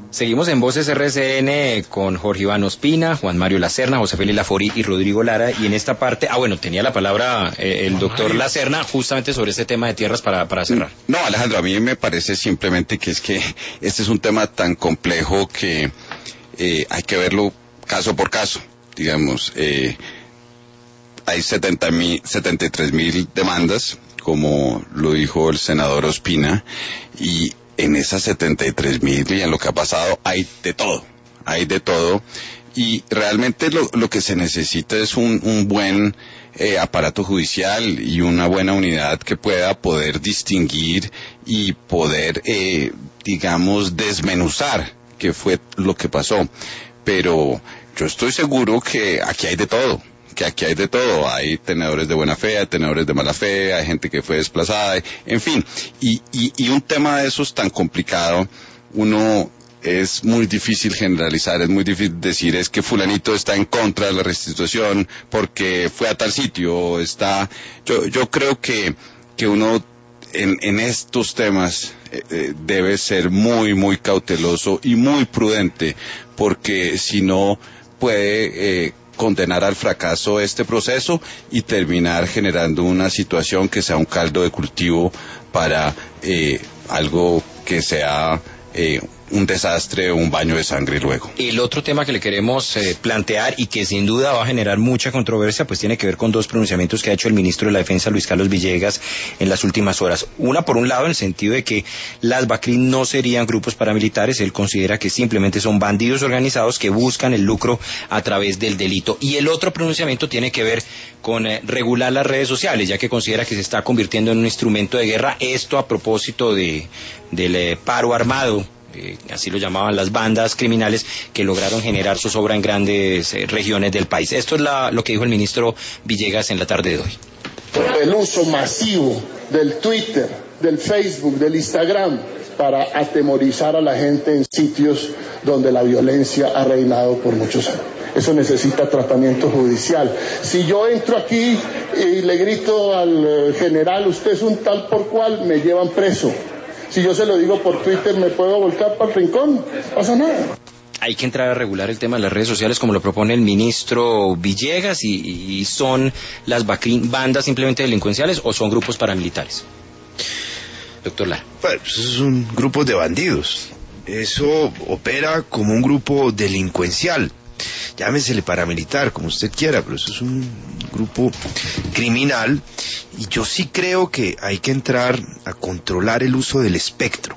Seguimos en Voces RCN con Jorge Iván Ospina, Juan Mario Lacerna, José Félix Lafori y Rodrigo Lara, y en esta parte, tenía la palabra el doctor Lacerna justamente sobre este tema de tierras para cerrar. No, Alejandro, a mí me parece simplemente que este es un tema tan complejo que hay que verlo caso por caso, digamos. Hay 73.000 demandas, como lo dijo el senador Ospina, y en esas 73.000 y en lo que ha pasado hay de todo, y realmente lo que se necesita es un buen aparato judicial y una buena unidad que pueda poder distinguir y poder, digamos, desmenuzar qué fue lo que pasó. Pero yo estoy seguro que aquí hay de todo. Hay tenedores de buena fe, hay tenedores de mala fe, hay gente que fue desplazada, en fin, y un tema de esos tan complicado, es muy difícil generalizar, es muy difícil decir es que fulanito está en contra de la restitución porque fue a tal sitio, yo creo que uno en estos temas debe ser muy, muy cauteloso y muy prudente, porque si no puede condenar al fracaso este proceso y terminar generando una situación que sea un caldo de cultivo para algo que sea un desastre o un baño de sangre luego. El otro tema que le queremos plantear y que sin duda va a generar mucha controversia, pues tiene que ver con dos pronunciamientos que ha hecho el ministro de la Defensa, Luis Carlos Villegas, en las últimas horas. Una, por un lado, en el sentido de que las BACRIM no serían grupos paramilitares. Él considera que simplemente son bandidos organizados que buscan el lucro a través del delito. Y el otro pronunciamiento tiene que ver con regular las redes sociales, ya que considera que se está convirtiendo en un instrumento de guerra. Esto a propósito del paro armado, así lo llamaban las bandas criminales que lograron generar zozobra en grandes regiones del país. Esto es lo que dijo el ministro Villegas en la tarde de hoy. El uso masivo del Twitter, del Facebook, del Instagram para atemorizar a la gente en sitios donde la violencia ha reinado por muchos años. Eso necesita tratamiento judicial. Si yo entro aquí y le grito al general, usted es un tal por cual, me llevan preso. Si yo se lo digo por Twitter, ¿me puedo volcar para el rincón? No pasa nada. Hay que entrar a regular el tema de las redes sociales como lo propone el ministro Villegas, y ¿son las BACRIM bandas simplemente delincuenciales o son grupos paramilitares? Doctor Lara. Bueno, pues es un grupo de bandidos. Eso opera como un grupo delincuencial. Llámesele paramilitar, como usted quiera, pero eso es un grupo criminal, y yo sí creo que hay que entrar a controlar el uso del espectro.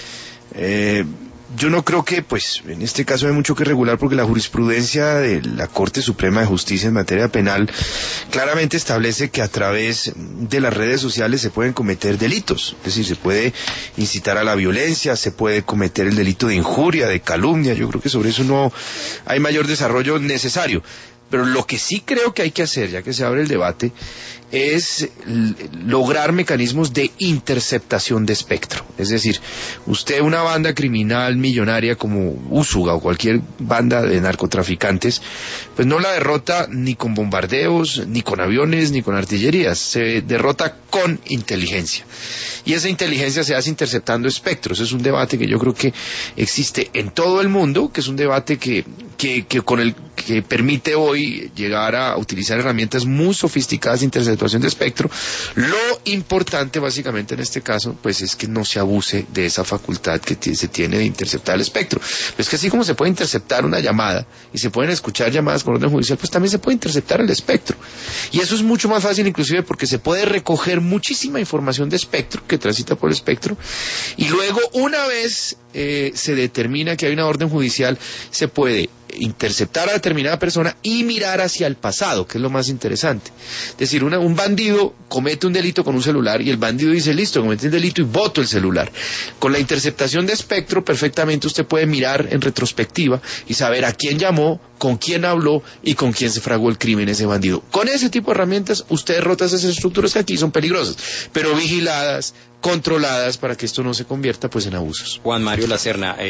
Yo no creo que, pues, en este caso hay mucho que regular, porque la jurisprudencia de la Corte Suprema de Justicia en materia penal claramente establece que a través de las redes sociales se pueden cometer delitos. Es decir, se puede incitar a la violencia, se puede cometer el delito de injuria, de calumnia. Yo creo que sobre eso no hay mayor desarrollo necesario. Pero lo que sí creo que hay que hacer, ya que se abre el debate, es lograr mecanismos de interceptación de espectro. Es decir, usted, una banda criminal millonaria como Úsuga o cualquier banda de narcotraficantes, pues no la derrota ni con bombardeos, ni con aviones, ni con artillerías. Se derrota con inteligencia. Y esa inteligencia se hace interceptando espectros. Es un debate que yo creo que existe en todo el mundo, que es un debate que con el que permite hoy llegar a utilizar herramientas muy sofisticadas de interceptación de espectro. Lo importante básicamente en este caso pues es que no se abuse de esa facultad que se tiene de interceptar el espectro. Pues que así como se puede interceptar una llamada y se pueden escuchar llamadas con orden judicial, pues también se puede interceptar el espectro. Y eso es mucho más fácil, inclusive porque se puede recoger muchísima información de espectro que transita por el espectro, y luego, una vez se determina que hay una orden judicial, se puede interceptar a determinada persona y mirar hacia el pasado, que es lo más interesante. Es decir, un bandido comete un delito con un celular y el bandido dice, listo, cometí el delito y boto el celular. Con la interceptación de espectro, perfectamente usted puede mirar en retrospectiva y saber a quién llamó, con quién habló y con quién se fraguó el crimen ese bandido. Con ese tipo de herramientas usted derrota esas estructuras que aquí son peligrosas, pero vigiladas, controladas, para que esto no se convierta pues en abusos. Juan Mario Lacerna,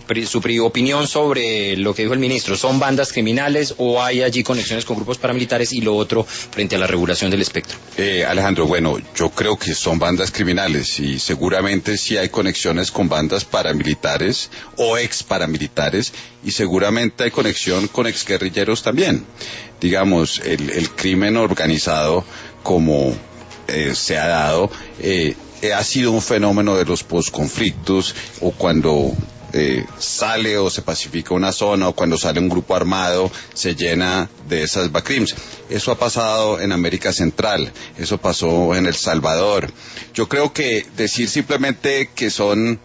opinión sobre lo que dijo el ministro. ¿Son bandas criminales o hay allí conexiones con grupos paramilitares? Y lo otro, frente a la regulación del espectro. Alejandro, bueno, yo creo que son bandas criminales y seguramente sí hay conexiones con bandas paramilitares o ex paramilitares y seguramente hay conexión con exguerrilleros también. Digamos, el crimen organizado como se ha dado ha sido un fenómeno de los posconflictos o cuando sale o se pacifica una zona o cuando sale un grupo armado se llena de esas BACRIMs. Eso ha pasado en América Central, eso pasó en El Salvador. Yo creo que decir simplemente que son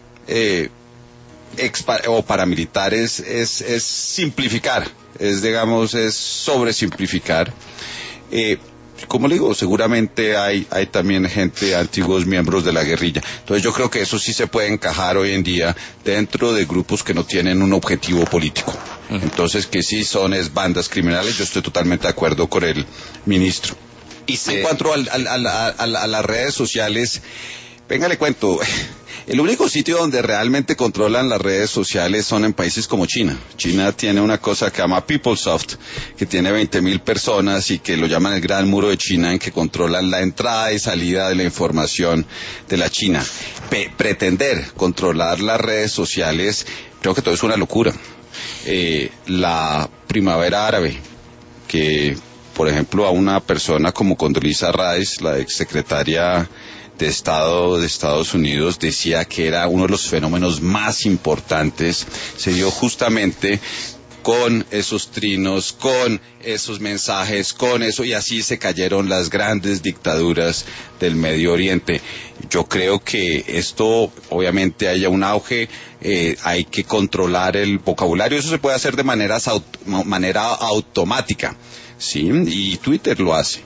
o paramilitares es simplificar, es sobresimplificar. Como le digo, seguramente hay también gente, antiguos miembros de la guerrilla. Entonces yo creo que eso sí se puede encajar hoy en día dentro de grupos que no tienen un objetivo político. Entonces que sí son bandas criminales, yo estoy totalmente de acuerdo con el ministro. En cuanto a las redes sociales, venga, le cuento. El único sitio donde realmente controlan las redes sociales son en países como China. China tiene una cosa que se llama PeopleSoft, que tiene 20.000 personas y que lo llaman el Gran Muro de China, en que controlan la entrada y salida de la información de la China. Pretender controlar las redes sociales, creo que todo es una locura. La primavera árabe, que por ejemplo a una persona como Condoleezza Rice, la exsecretaria de Estado de Estados Unidos, decía que era uno de los fenómenos más importantes, se dio justamente con esos trinos, con esos mensajes, con eso, y así se cayeron las grandes dictaduras del Medio Oriente. Yo creo que esto, obviamente, haya un auge, hay que controlar el vocabulario, eso se puede hacer de manera automática, ¿sí? Y Twitter lo hace.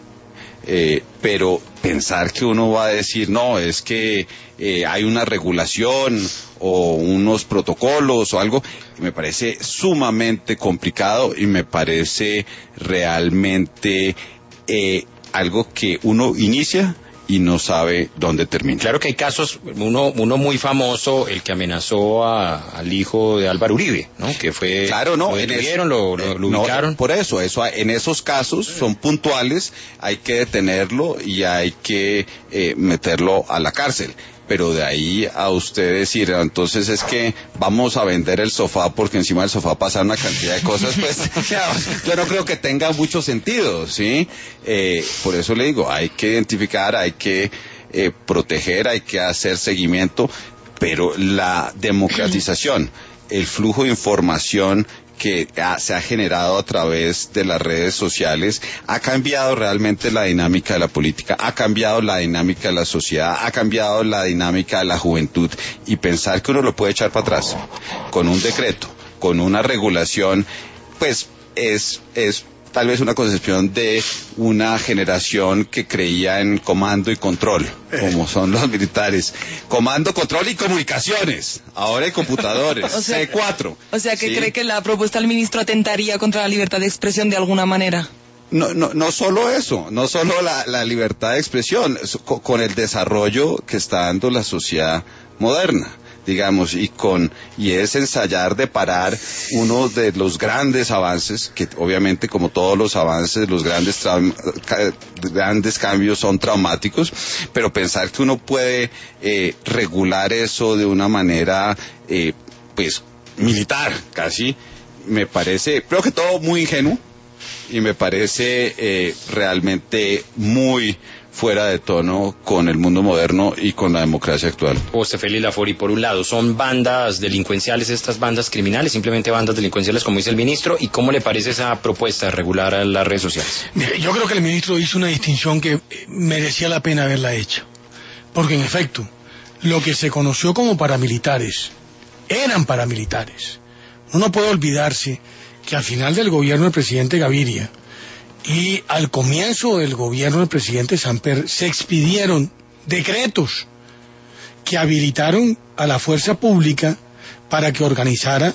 Pero pensar que uno va a decir, no, es que hay una regulación o unos protocolos o algo, me parece sumamente complicado y me parece realmente algo que uno inicia y no sabe dónde termina. Claro que hay casos, uno muy famoso, el que amenazó al hijo de Álvaro Uribe, ¿no? Que fue, claro, no, lo detuvieron, lo ubicaron. Por eso, en esos casos son puntuales, hay que detenerlo y hay que meterlo a la cárcel. Pero de ahí a usted decir, entonces es que vamos a vender el sofá porque encima del sofá pasa una cantidad de cosas, pues yo no creo que tenga mucho sentido, ¿sí? Por eso le digo, hay que identificar, hay que proteger, hay que hacer seguimiento, pero la democratización, el flujo de información que se ha generado a través de las redes sociales ha cambiado realmente la dinámica de la política, ha cambiado la dinámica de la sociedad, ha cambiado la dinámica de la juventud, y pensar que uno lo puede echar para atrás con un decreto, con una regulación, pues es tal vez una concepción de una generación que creía en comando y control, como son los militares. Comando, control y comunicaciones. Ahora hay computadores, C4. O sea, que cree que la propuesta del ministro atentaría contra la libertad de expresión de alguna manera. No solo eso, no solo la libertad de expresión, con el desarrollo que está dando la sociedad moderna, digamos, y es ensayar de parar uno de los grandes avances, que obviamente, como todos los avances, los grandes cambios son traumáticos, pero pensar que uno puede regular eso de una manera pues militar casi, me parece, creo que todo muy ingenuo, y me parece realmente muy fuera de tono con el mundo moderno y con la democracia actual. José Félix Lafori, por un lado, ¿son bandas delincuenciales estas bandas criminales, simplemente bandas delincuenciales como dice el ministro? ¿Y cómo le parece esa propuesta de regular a las redes sociales? Mire, yo creo que el ministro hizo una distinción que merecía la pena haberla hecho, porque en efecto, lo que se conoció como paramilitares, eran paramilitares. Uno no puede olvidarse que al final del gobierno del presidente Gaviria y al comienzo del gobierno del presidente Samper se expidieron decretos que habilitaron a la fuerza pública para que organizara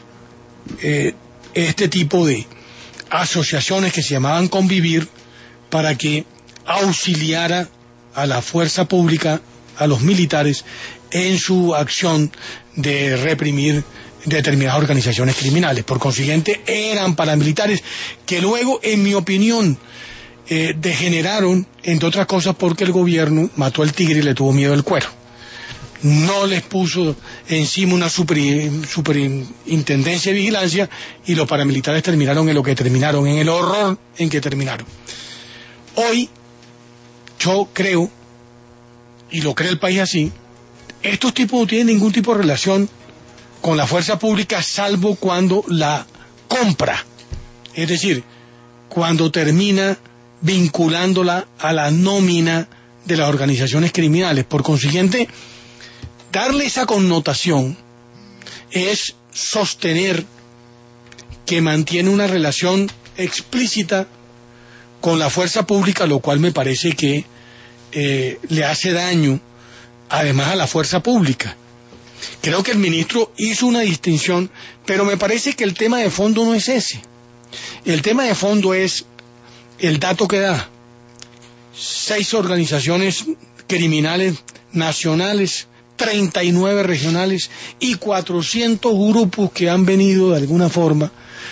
este tipo de asociaciones que se llamaban Convivir, para que auxiliara a la fuerza pública, a los militares, en su acción de reprimir determinadas organizaciones criminales. Por consiguiente, eran paramilitares que luego, en mi opinión, degeneraron, entre otras cosas, porque el gobierno mató al tigre y le tuvo miedo al cuero. No les puso encima una superintendencia de vigilancia y los paramilitares terminaron en lo que terminaron, en el horror en que terminaron. Hoy, yo creo, y lo cree el país así, estos tipos no tienen ningún tipo de relación con la fuerza pública, salvo cuando la compra, es decir, cuando termina vinculándola a la nómina de las organizaciones criminales. Por consiguiente, darle esa connotación es sostener que mantiene una relación explícita con la fuerza pública, lo cual me parece que le hace daño además a la fuerza pública. Creo que el ministro hizo una distinción, pero me parece que el tema de fondo no es ese. El tema de fondo es el dato que da. 6 organizaciones criminales nacionales, 39 regionales y 400 grupos que han venido de alguna forma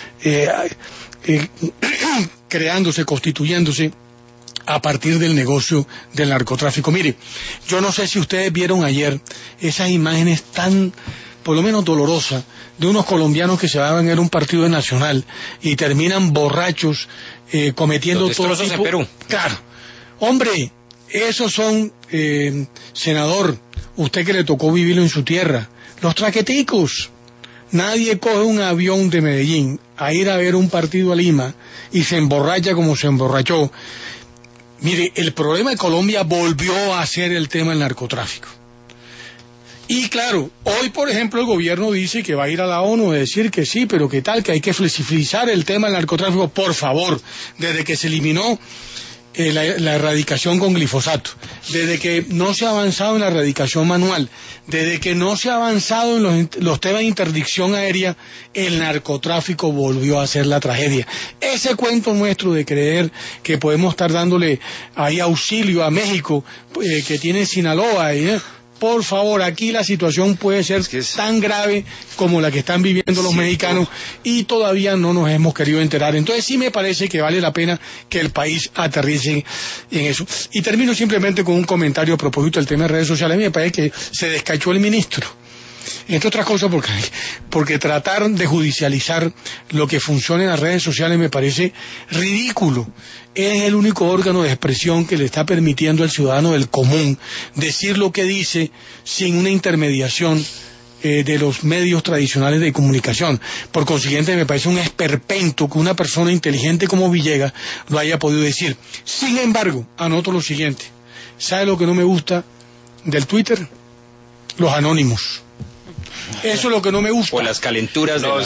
creándose, constituyéndose a partir del negocio del narcotráfico. Mire, yo no sé si ustedes vieron ayer esas imágenes tan, por lo menos dolorosas, de unos colombianos que se van a ver un partido de Nacional y terminan borrachos cometiendo todo tipo... en Perú. Claro. Hombre, esos son, senador, usted que le tocó vivirlo en su tierra, los traqueticos. Nadie coge un avión de Medellín a ir a ver un partido a Lima y se emborracha como se emborrachó. Mire, el problema de Colombia volvió a ser el tema del narcotráfico. Y claro, hoy por ejemplo el gobierno dice que va a ir a la ONU a decir que sí, pero que tal, que hay que flexibilizar el tema del narcotráfico. Por favor, desde que se eliminó la erradicación con glifosato, desde que no se ha avanzado en la erradicación manual, desde que no se ha avanzado en los temas de interdicción aérea, el narcotráfico volvió a ser la tragedia. Ese cuento nuestro de creer que podemos estar dándole ahí auxilio a México, que tiene Sinaloa, por favor, aquí la situación puede ser tan grave como la que están viviendo los mexicanos y todavía no nos hemos querido enterar. Entonces sí me parece que vale la pena que el país aterrice en eso. Y termino simplemente con un comentario a propósito del tema de redes sociales. A mí me parece que se descachó el ministro. Entre otras cosas porque tratar de judicializar lo que funciona en las redes sociales me parece ridículo. Es el único órgano de expresión que le está permitiendo al ciudadano del común decir lo que dice sin una intermediación de los medios tradicionales de comunicación. Por consiguiente, me parece un esperpento que una persona inteligente como Villegas lo haya podido decir. Sin embargo, anoto lo siguiente. ¿Sabe lo que no me gusta del Twitter? Los anónimos. Eso es lo que no me gusta. O las calenturas de No.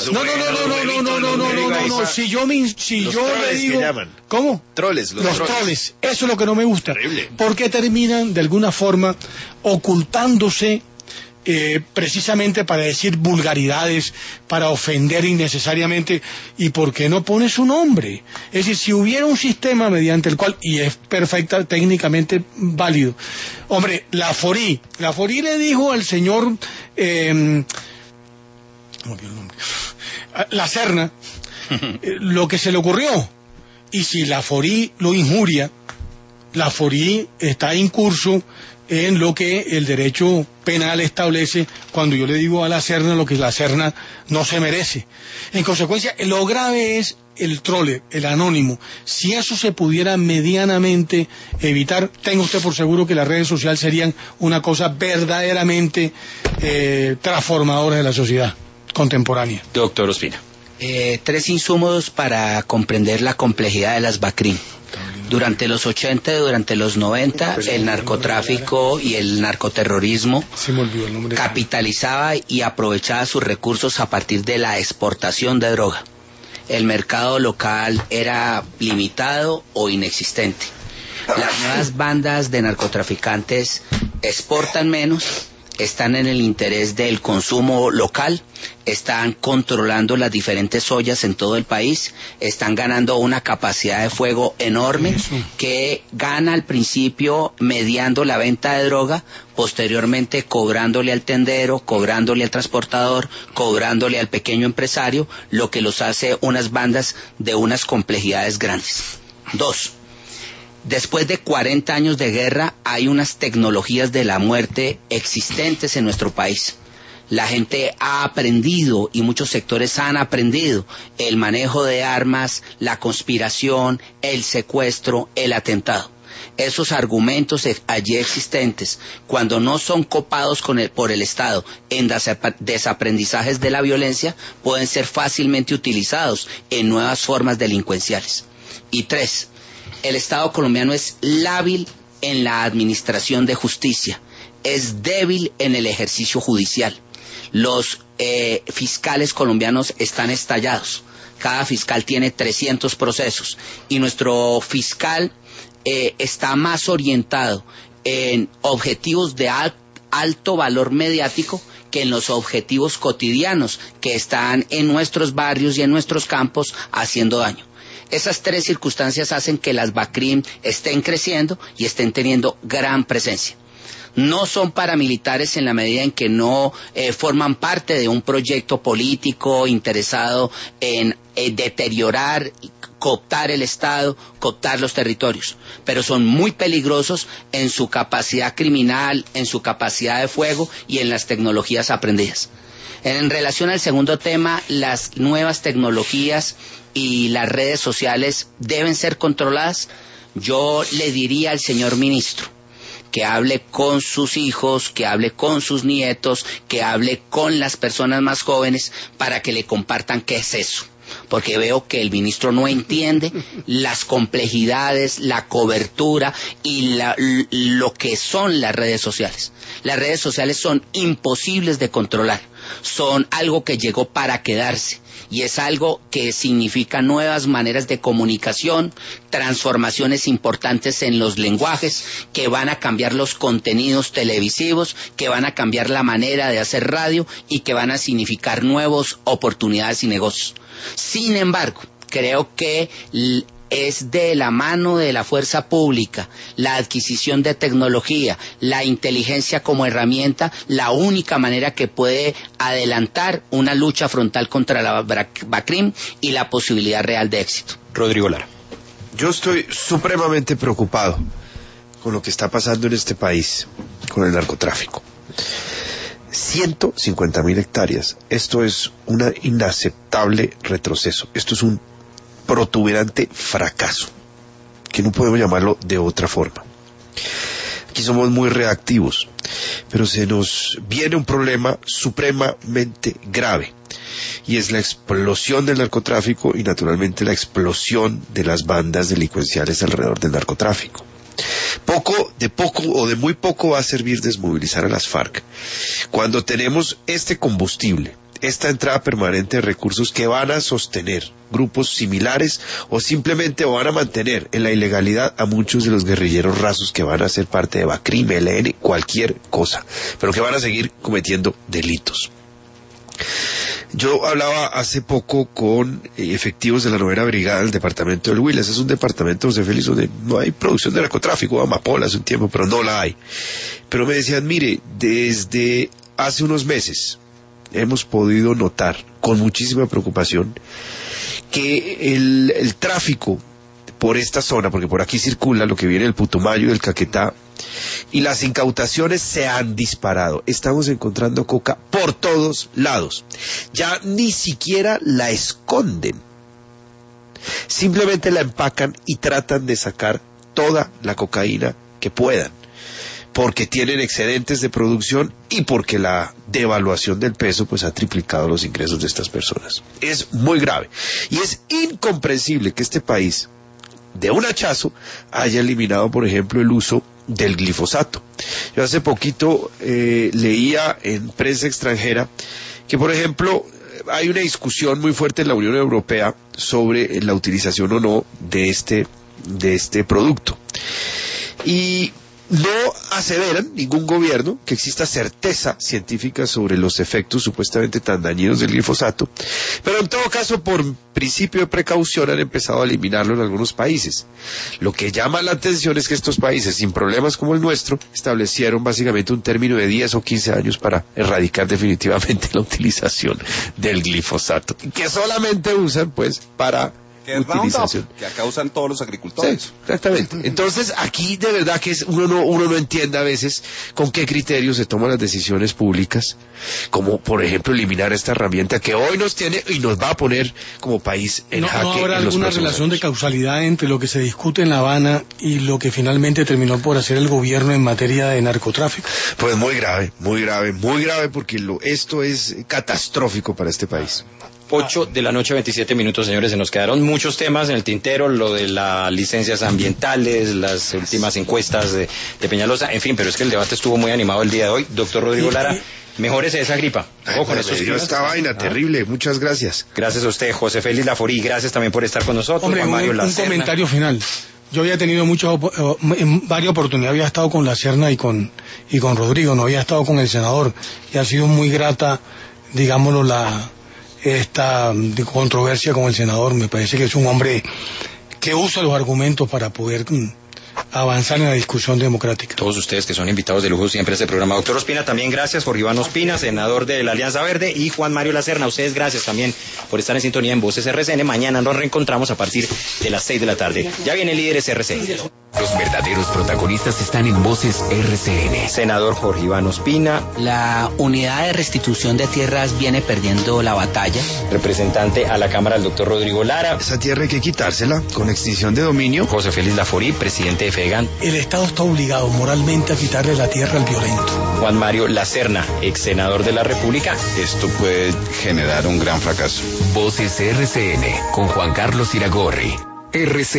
Si yo le digo, ¿cómo? Troles, los troles. Eso es lo que no me gusta. Terrible. Porque terminan de alguna forma ocultándose precisamente para decir vulgaridades, para ofender innecesariamente. ¿Y por qué no pone su nombre? Es decir, si hubiera un sistema mediante el cual, y es perfecta, técnicamente válido. Hombre, la Forí le dijo al señor La Serna lo que se le ocurrió. Y si la Forí lo injuria, la Forí está incurso en lo que el derecho penal establece cuando yo le digo a la Serna lo que la Serna no se merece. En consecuencia, lo grave es el trole, el anónimo. Si eso se pudiera medianamente evitar, tenga usted por seguro que las redes sociales serían una cosa verdaderamente transformadora de la sociedad contemporánea. Doctor Ospina. 3 insumos para comprender la complejidad de las BACRIM. Durante los 80 y durante los 90, el narcotráfico y el narcoterrorismo capitalizaba y aprovechaba sus recursos a partir de la exportación de droga. El mercado local era limitado o inexistente. Las nuevas bandas de narcotraficantes exportan menos están en el interés del consumo local, están controlando las diferentes ollas en todo el país, están ganando una capacidad de fuego enorme que gana al principio mediando la venta de droga, posteriormente cobrándole al tendero, cobrándole al transportador, cobrándole al pequeño empresario, lo que los hace unas bandas de unas complejidades grandes. 2. Después de 40 años de guerra, hay unas tecnologías de la muerte existentes en nuestro país. La gente ha aprendido, y muchos sectores han aprendido, el manejo de armas, la conspiración, el secuestro, el atentado. Esos argumentos allí existentes, cuando no son copados por el Estado en desaprendizajes de la violencia, pueden ser fácilmente utilizados en nuevas formas delincuenciales. Y 3. El Estado colombiano es lábil en la administración de justicia, es débil en el ejercicio judicial. Los fiscales colombianos están estallados. Cada fiscal tiene 300 procesos y nuestro fiscal está más orientado en objetivos de alto valor mediático que en los objetivos cotidianos que están en nuestros barrios y en nuestros campos haciendo daño. Esas 3 circunstancias hacen que las BACRIM estén creciendo y estén teniendo gran presencia. No son paramilitares en la medida en que no forman parte de un proyecto político interesado en deteriorar, cooptar el Estado, cooptar los territorios, pero son muy peligrosos en su capacidad criminal, en su capacidad de fuego y en las tecnologías aprendidas. En relación al segundo tema, las nuevas tecnologías y las redes sociales deben ser controladas. Yo le diría al señor ministro que hable con sus hijos, que hable con sus nietos, que hable con las personas más jóvenes para que le compartan qué es eso. Porque veo que el ministro no entiende las complejidades, la cobertura y lo que son las redes sociales. Las redes sociales son imposibles de controlar, son algo que llegó para quedarse y es algo que significa nuevas maneras de comunicación, transformaciones importantes en los lenguajes que van a cambiar los contenidos televisivos, que van a cambiar la manera de hacer radio y que van a significar nuevas oportunidades y negocios. Sin embargo, creo que es de la mano de la fuerza pública, la adquisición de tecnología, la inteligencia como herramienta, la única manera que puede adelantar una lucha frontal contra la BACRIM y la posibilidad real de éxito. Rodrigo Lara. Yo estoy supremamente preocupado con lo que está pasando en este país, con el narcotráfico. 150.000 hectáreas. Esto es un inaceptable retroceso. Esto es un protuberante fracaso, que no podemos llamarlo de otra forma. Aquí somos muy reactivos, pero se nos viene un problema supremamente grave, y es la explosión del narcotráfico y naturalmente la explosión de las bandas delincuenciales alrededor del narcotráfico. De poco o de muy poco va a servir desmovilizar a las FARC cuando tenemos este combustible, esta entrada permanente de recursos que van a sostener grupos similares o simplemente van a mantener en la ilegalidad a muchos de los guerrilleros rasos que van a ser parte de BACRIM, ELN, cualquier cosa, pero que van a seguir cometiendo delitos. Yo hablaba hace poco con efectivos de la 9ª Brigada del departamento del Huila. Ese es un departamento, José Félix, donde no hay producción de narcotráfico, amapola hace un tiempo, pero no la hay. Pero me decían, mire, desde hace unos meses hemos podido notar con muchísima preocupación que el tráfico por esta zona, porque por aquí circula lo que viene del Putumayo y del Caquetá, y las incautaciones se han disparado. Estamos encontrando coca por todos lados. Ya ni siquiera la esconden. Simplemente la empacan y tratan de sacar toda la cocaína que puedan, porque tienen excedentes de producción y porque la devaluación del peso pues ha triplicado los ingresos de estas personas. Es muy grave y es incomprensible que este país de un hachazo haya eliminado, por ejemplo, el uso del glifosato. Yo hace poquito leía en prensa extranjera que, por ejemplo, hay una discusión muy fuerte en la Unión Europea sobre la utilización o no de este producto. Y no aseveran ningún gobierno que exista certeza científica sobre los efectos supuestamente tan dañinos del glifosato, pero en todo caso por principio de precaución han empezado a eliminarlo en algunos países. Lo que llama la atención es que estos países sin problemas como el nuestro establecieron básicamente un término de 10 o 15 años para erradicar definitivamente la utilización del glifosato, que solamente usan pues para que es Roundup, que acá usan todos los agricultores. Sí, exactamente. Entonces, aquí de verdad que uno no entiende a veces con qué criterios se toman las decisiones públicas, como por ejemplo eliminar esta herramienta que hoy nos tiene y nos va a poner como país en jaque. ¿No habrá en los alguna relación años de causalidad entre lo que se discute en La Habana y lo que finalmente terminó por hacer el gobierno en materia de narcotráfico? Pues muy grave, porque esto es catastrófico para este país. 8 de la noche, 27 minutos, señores. Se nos quedaron muchos temas en el tintero, lo de las licencias ambientales, las últimas encuestas de Peñalosa, en fin, pero es que el debate estuvo muy animado el día de hoy. Doctor Rodrigo Lara, mejórese de esa gripa. Con esta vaina terrible, muchas gracias. Gracias a usted, José Félix Laforí, gracias también por estar con nosotros. Hombre, Juan Mario un Lacerna. comentario final. Yo había tenido en varias oportunidades había estado con Lacerna y con Rodrigo, no había estado con el senador, y ha sido muy grata, digámoslo, esta controversia con el senador. Me parece que es un hombre que usa los argumentos para poder avanzar en la discusión democrática. Todos ustedes que son invitados de lujo siempre a este programa. Doctor Ospina, también gracias. Jorge Iván Ospina, senador de la Alianza Verde, y Juan Mario Lacerna, ustedes gracias también por estar en sintonía en Voces RCN. Mañana nos reencontramos a partir de las 6 de la tarde. Ya viene Líderes RCN. Los verdaderos protagonistas están en Voces RCN. Senador Jorge Iván Ospina. La unidad de restitución de tierras viene perdiendo la batalla. Representante a la Cámara, el doctor Rodrigo Lara. Esa tierra hay que quitársela con extinción de dominio. José Félix Laforí, presidente de FEGAN. El Estado está obligado moralmente a quitarle la tierra al violento. Juan Mario Lacerna, ex senador de la República. Esto puede generar un gran fracaso. Voces RCN con Juan Carlos Iragorri. RCN.